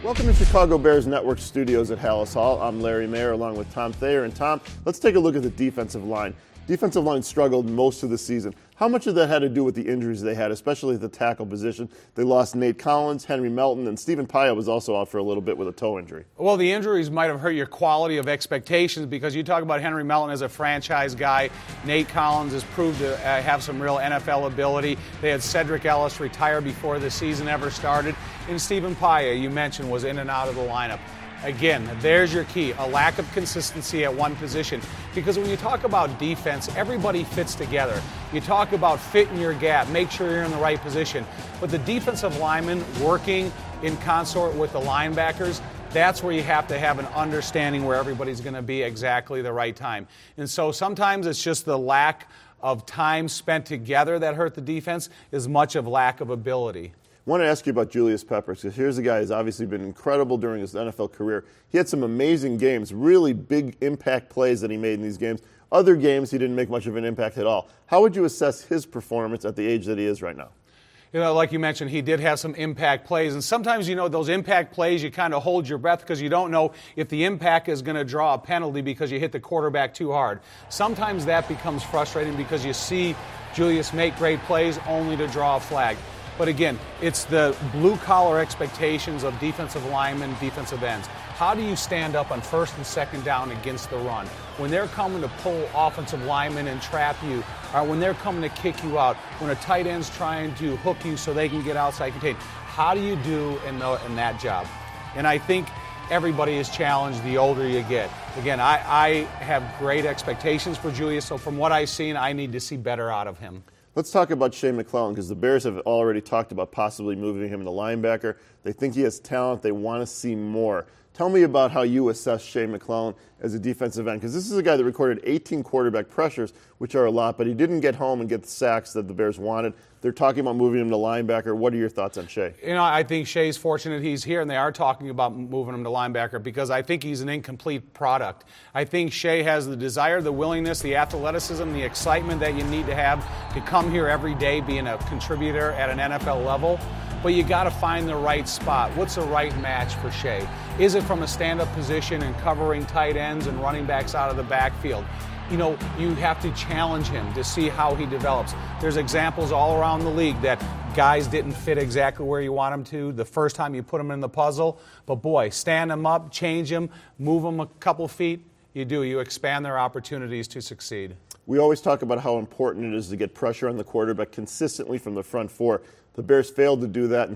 Welcome to Chicago Bears Network Studios at Halas Hall. I'm Larry Mayer along with Tom Thayer. And Tom, let's take a look at the defensive line. Defensive line struggled most of the season. How much of that had to do with the injuries they had, especially at the tackle position? They lost Nate Collins, Henry Melton, and Stephen Paea was also out for a little bit with a toe injury. Well, the injuries might have hurt your quality of expectations because you talk about Henry Melton as a franchise guy. Nate Collins has proved to have some real NFL ability. They had Cedric Ellis retire before the season ever started. And Stephen Paea, you mentioned, was in and out of the lineup. Again, there's your key, a lack of consistency at one position. Because when you talk about defense, everybody fits together. You talk about fitting your gap, make sure you're in the right position. But the defensive linemen working in consort with the linebackers, that's where you have to have an understanding where everybody's going to be exactly the right time. And so sometimes it's just the lack of time spent together that hurt the defense as much of lack of ability. I want to ask you about Julius Peppers, because here's a guy who's obviously been incredible during his NFL career. He had some amazing games, really big impact plays that he made in these games. Other games, he didn't make much of an impact at all. How would you assess his performance at the age that he is right now? You know, like you mentioned, he did have some impact plays. And sometimes, you know, those impact plays, you kind of hold your breath because you don't know if the impact is going to draw a penalty because you hit the quarterback too hard. Sometimes that becomes frustrating because you see Julius make great plays only to draw a flag. But again, it's the blue-collar expectations of defensive linemen, defensive ends. How do you stand up on first and second down against the run? When they're coming to pull offensive linemen and trap you, or when they're coming to kick you out, when a tight end's trying to hook you so they can get outside contain, how do you do in that job? And I think everybody is challenged the older you get. Again, I have great expectations for Julius, so from what I've seen, I need to see better out of him. Let's talk about Shea McClellin, because the Bears have already talked about possibly moving him to linebacker. They think he has talent. They want to see more. Tell me about how you assess Shea McClellin as a defensive end, because this is a guy that recorded 18 quarterback pressures, which are a lot, but he didn't get home and get the sacks that the Bears wanted. They're talking about moving him to linebacker. What are your thoughts on Shea? You know, I think Shea's fortunate he's here, and they are talking about moving him to linebacker because I think he's an incomplete product. I think Shea has the desire, the willingness, the athleticism, the excitement that you need to have to come here every day being a contributor at an NFL level. But you got to find the right spot. What's the right match for Shea? Is it from a stand-up position and covering tight ends and running backs out of the backfield? You know, you have to challenge him to see how he develops. There's examples all around the league that guys didn't fit exactly where you want them to the first time you put them in the puzzle. But boy, stand them up, change them, move them a couple feet. You expand their opportunities to succeed. We always talk about how important it is to get pressure on the quarterback consistently from the front four. The Bears failed to do that in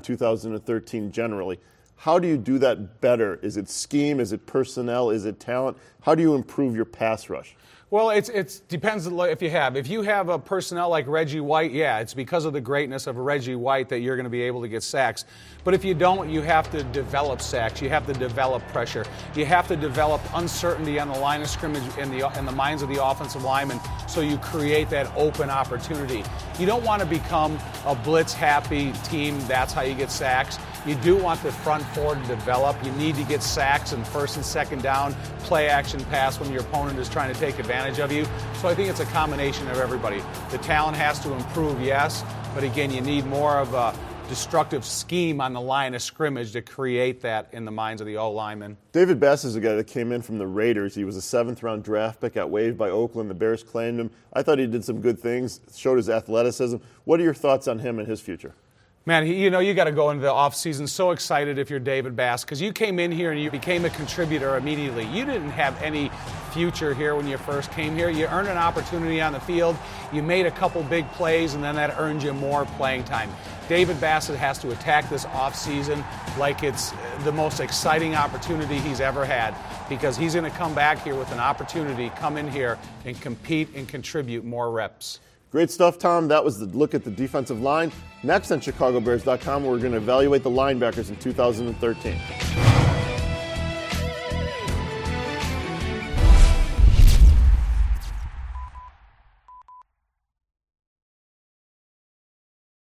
2013 generally. How do you do that better? Is it scheme? Is it personnel? Is it talent? How do you improve your pass rush? Well, it depends if you have. If you have a personnel like Reggie White, yeah, it's because of the greatness of Reggie White that you're going to be able to get sacks. But if you don't, you have to develop sacks. You have to develop pressure. You have to develop uncertainty on the line of scrimmage in the minds of the offensive linemen so you create that open opportunity. You don't want to become a blitz-happy team. That's how you get sacks. You do want the front four to develop. You need to get sacks in first and second down, play action pass when your opponent is trying to take advantage of you. So I think it's a combination of everybody. The talent has to improve, yes, but again, you need more of a destructive scheme on the line of scrimmage to create that in the minds of the O-linemen. David Bass is a guy that came in from the Raiders. He was a 7th-round draft pick, got waived by Oakland. The Bears claimed him. I thought he did some good things, showed his athleticism. What are your thoughts on him and his future? Man, you know, you got to go into the offseason so excited if you're David Bass because you came in here and you became a contributor immediately. You didn't have any future here when you first came here. You earned an opportunity on the field. You made a couple big plays, and then that earned you more playing time. David Bassett has to attack this offseason like it's the most exciting opportunity he's ever had because he's going to come back here with an opportunity, come in here and compete and contribute more reps. Great stuff, Tom. That was the look at the defensive line. Next on ChicagoBears.com, we're going to evaluate the linebackers in 2013.